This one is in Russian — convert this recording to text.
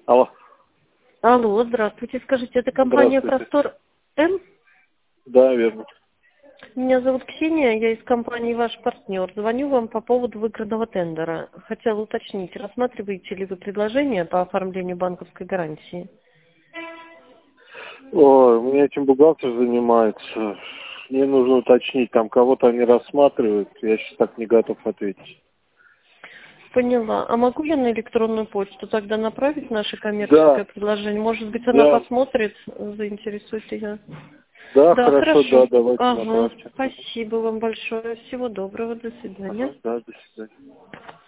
Алло. Алло, здравствуйте. Скажите, это компания Здравствуйте. Простор М? Да, верно. Меня зовут Ксения, я из компании «Ваш партнер». Звоню вам по поводу выигранного тендера. Хотела уточнить, рассматриваете ли вы предложение по оформлению банковской гарантии? Ой, у меня этим бухгалтер занимается. Мне нужно уточнить, там кого-то они рассматривают. Я сейчас так не готов ответить. Поняла. А могу я на электронную почту тогда направить наше коммерческое Да, предложение? Может быть, она да, посмотрит, заинтересует ее? да, Да, хорошо, да, хорошо. давайте Ага, направьте. спасибо вам большое. Всего доброго. До свидания. Ага, да, до свидания.